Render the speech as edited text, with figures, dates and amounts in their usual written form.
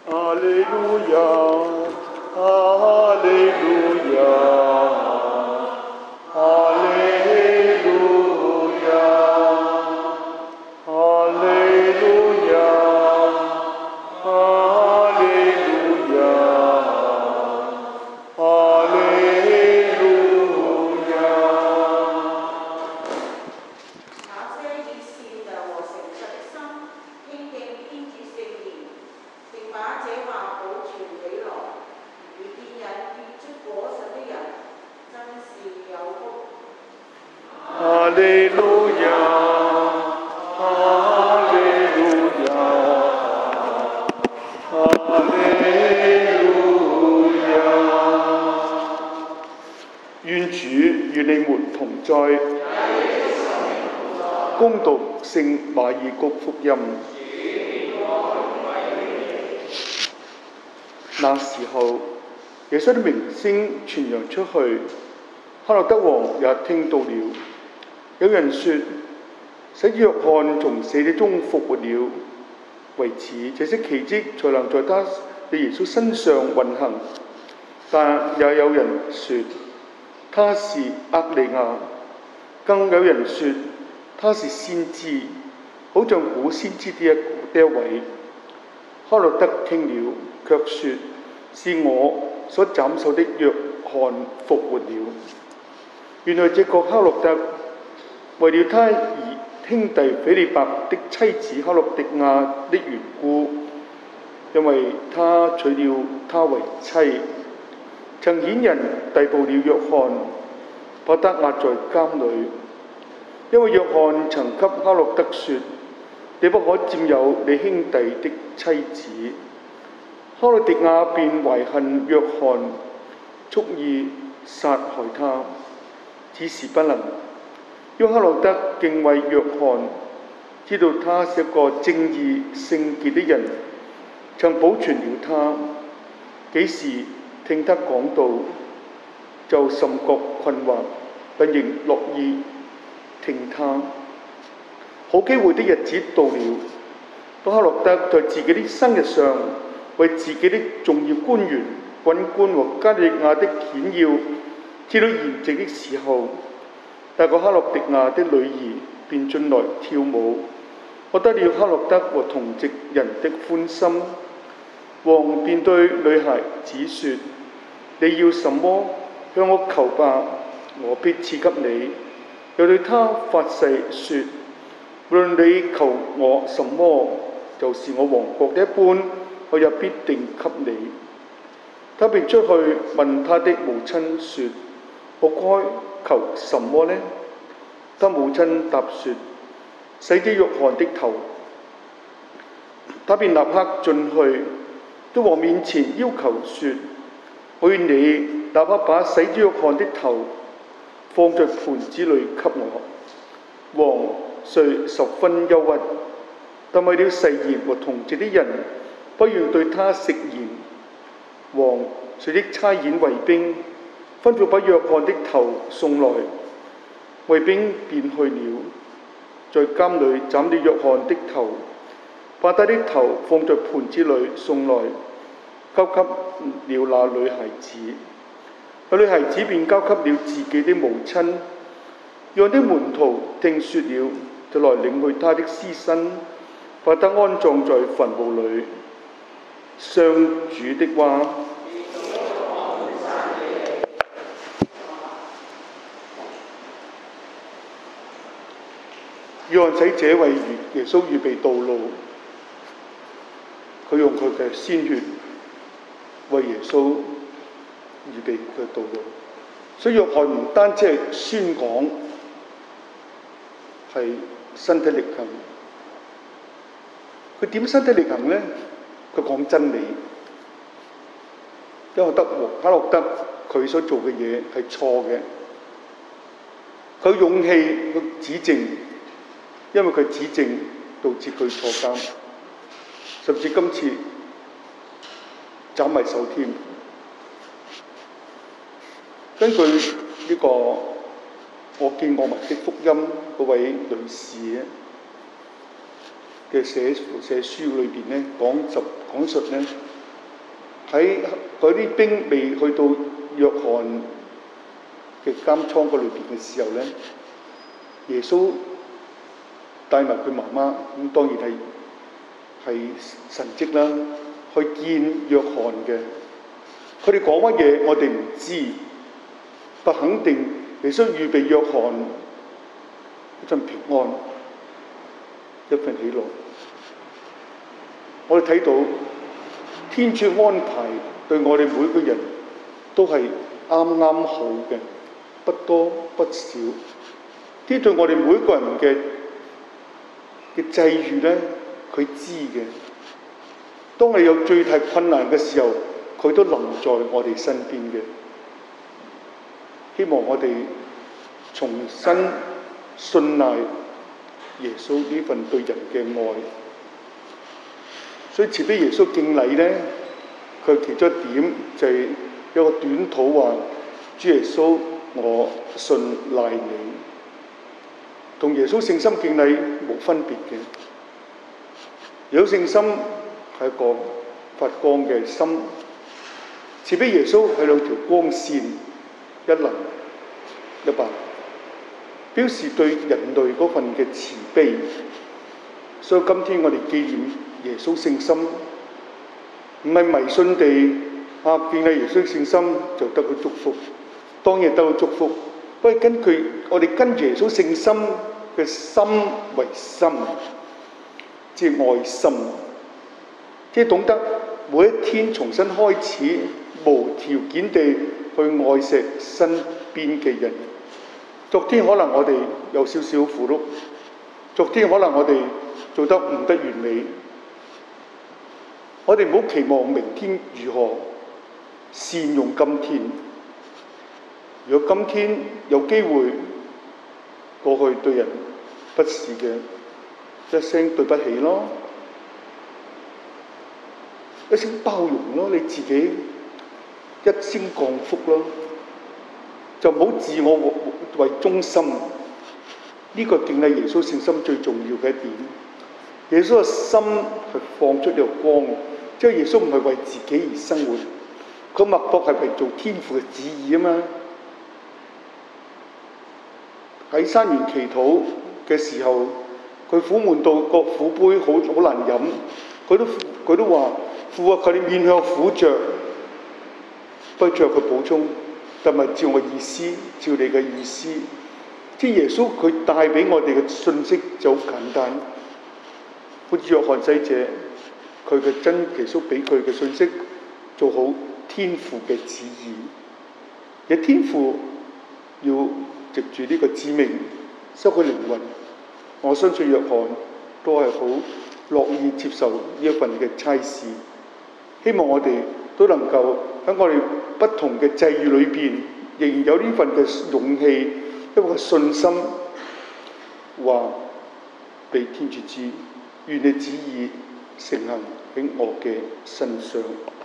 哈利路亞，哈利路亞，哈利路亞，哈利路亞，哈利路亞，哈利路亞。 那些以善良和誠實的心應敬天主聖言，並把這話保存起來，與見人結出果實的人，真是有福。 哈利路亞，哈利路亞，哈利路亞。願主與你們同在。恭讀聖馬爾谷福音。那時候，耶穌的名聲傳揚出去，黑落德王也聽到了。有人說，洗者若翰從死者中復活了，為此這些奇蹟才能在他的耶穌身上運行。但也有人說，他是厄利亞，更有人說，他是先知，好像古先知的一位。黑落德聽了，卻說，是我所斬首的若翰復活了。原來這個黑落德為了他兄弟斐理伯的妻子黑落狄亞的緣故，因為他娶了她為妻，曾遣人逮捕了若翰，把他押在監裏。因為若翰曾給黑落德說，你不可佔有你兄弟的妻子。黑落狄亞便懷恨若翰，蓄意殺害他，只是不能。因為黑落德敬畏若翰，知道他是一個正義聖潔的人，曾保存了他。幾時聽他講道，就甚覺困惑，但仍樂意聽他。好機會的日子到了，當黑落德在自己的生日上為自己的重要官員、軍官和加利亞的顯要設了筵席的時候，大個黑落狄亞的女兒便進來跳舞，獲得了黑落德和同席人的歡心。王便對女孩子說，你要什麼，向我求吧，我必賜給你。又對他發誓說，無論你求我什麼，就是我王國的一半，我也必定給你。他便出去問他的母親說，我該求什麼呢？他母親答說，洗者若翰的頭。他便立刻進去，到王面前要求說，我願你立刻把洗者若翰的頭放在盤子裏給我。王遂十分憂鬱，但為了誓言和同席的人不願對他食言，王遂即差遣衛兵，吩咐把若翰的頭送來。衛兵便去了，在監裏斬了若翰的頭，把他的頭放在盤子裏送來，交給了那女孩子。那女孩子便交給了自己的母親。若翰的門徒聽說了，就來領去他的屍身，把他安葬在墳墓裏。上主的話。若翰洗者為耶穌預備道路，佢用佢嘅鮮血為耶穌預備佢嘅道路。所以若翰唔單止係宣講，係身體力行。佢點身體力行呢？佢講真理。因為黑落德佢所做嘅嘢係錯嘅，佢有勇氣去指正。因為佢指證導致佢坐監，甚至今次斬埋手添。根據呢個我見我民的福音嗰位女士嘅寫書裏邊咧講述咧， 喺嗰啲兵未去到約翰嘅監倉嗰裏邊嘅時候咧，耶穌帶埋佢媽媽，咁當然係神蹟啦，去見約翰嘅。佢哋講乜嘢我哋唔知，但肯定耶穌預備約翰一份平安，一份喜樂。我哋睇到天主安排對我哋每個人都係啱啱好嘅，不多不少。啲對我哋每個人嘅際遇咧，佢知嘅。當你有最大困難嘅時候，佢都臨在我哋身邊嘅。希望我哋重新信賴耶穌呢份對人嘅愛。所以慈悲耶穌敬禮咧，佢其中一點就係有個短禱話：主耶穌，我信賴你。同耶穌聖心敬禮冇分別嘅。耶穌聖心係一個發光嘅心，慈悲耶穌係兩條光線，一能一白，表示對人類嗰份嘅慈悲。所以今天我哋紀念耶穌聖心，唔係迷信地敬禮耶穌聖心就得到祝福，當然得到祝福。不過我哋跟住耶穌聖心嘅心為心，即係愛心，即係懂得每一天重新開始，無條件地去愛錫身邊嘅人。昨天可能我哋有少少負碌，昨天可能我哋做得唔得完美，我哋唔好期望明天如何，善用今天。如果今天有機會過去對人不是嘅，一聲對不起咯，一聲包容咯，你自己一聲降福咯，就唔好自我為中心。呢個敬禮耶穌聖心最重要嘅一點。耶穌嘅心係放出呢個光，即係耶穌唔係為自己而生活，佢脈搏係為做天父嘅旨意啊嘛。喺山園祈禱嘅時候，佢苦悶到個苦杯好難飲，佢都話：父啊，求你面向苦着，不着佢補充，但係照我意思，照你嘅意思。即係耶穌佢帶俾我哋嘅信息就好簡單，好似約翰洗者，佢嘅真耶穌俾佢嘅信息，做好天父嘅旨意。而天父要藉住呢個使命收佢靈魂，我相信約翰都係好樂意接受呢一份嘅差事。希望我哋都能夠喺我哋不同嘅際遇裏邊，仍然有呢份嘅勇氣，一個信心，話俾天主知，願你旨意成行喺我嘅身上。